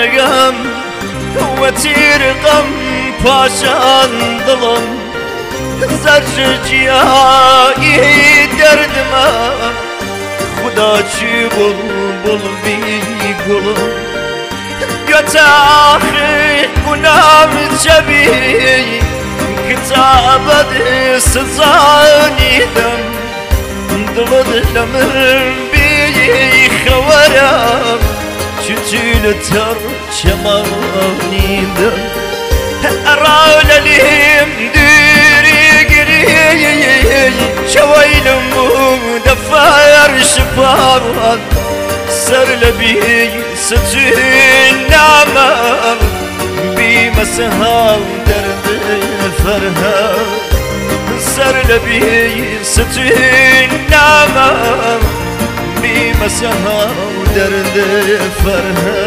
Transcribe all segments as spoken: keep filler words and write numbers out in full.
رقم وتیر غم پاشان دڵم زەرجگیایی دەردمە خدا چی بڵبڵ بی گوڵم گوێتە ئاخر گونام جەبی کتابەت سزانیدەم دڵت لە من بیخەوەرە چی لە تەڕ چەمانیدەم ئەڕا لە لێم دووری گری شەوەیلم بوو دەفەر شپاوان سەر لە بی ستوین نامە بیمەسەها و دەردی فەرهە سەر لە بی ستوین نامە بیمەسەها و دەردی فەرهە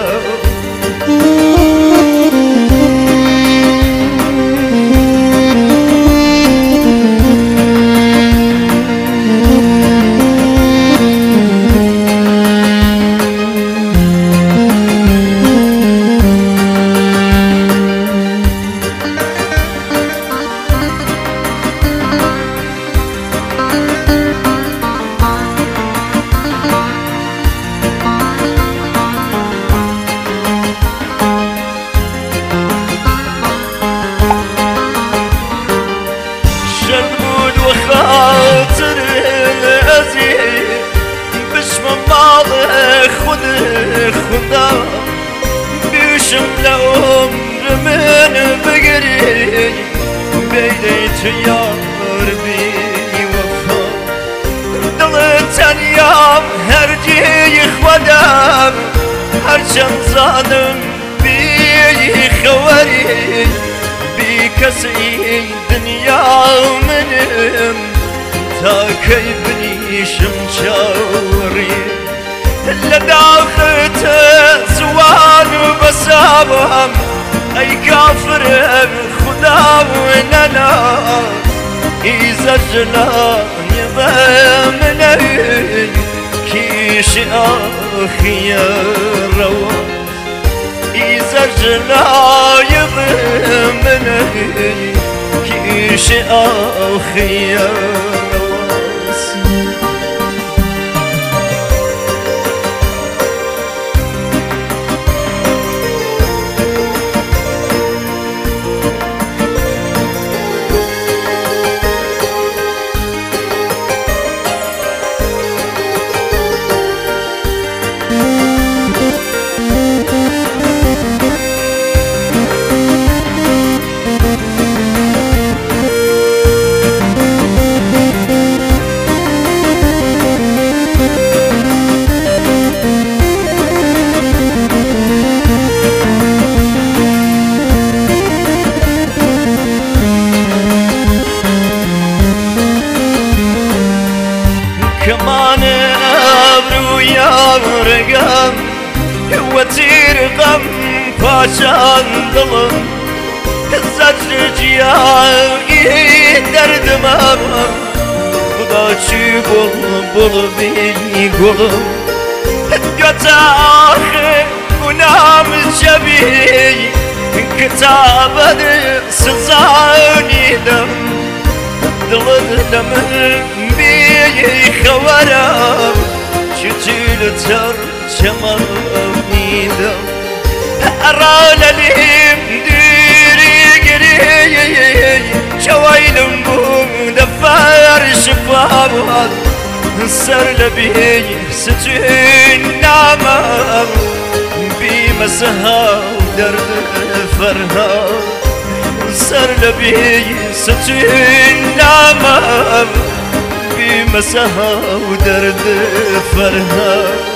خاطر العزيز بشم مال خود خدا بشم لعمر من بقري بيديت يا ربي وفا دلت ايام هرجي خودم هرچم زادم بي خوري بي كسي دنيا منم تا كيبني شمشاوري لداخت زوان بسابهم اي كافر خدا وننا اذا جلاني ضمني كيش اخي الروا اذا جلاني ضمني كيش اخي الرواس كمان أبرو يا رقم وتير غم فاشان ظلم زجرجياي درد ماما خدا چی بلبل بی گلم قطع آخر گنام جبی کتابت سزانیدم دڵت لە من بیخەوەرە چی لە تەڕ چەمانیدەم ئەڕا لە لێم دووری گری شەوەیلم بوو دەفەر شپاوان سەر لە بی ستوین نامە بیمەسەها و دەرد فەرهە سر لبي ستوين نامم بمسها ودرد فرها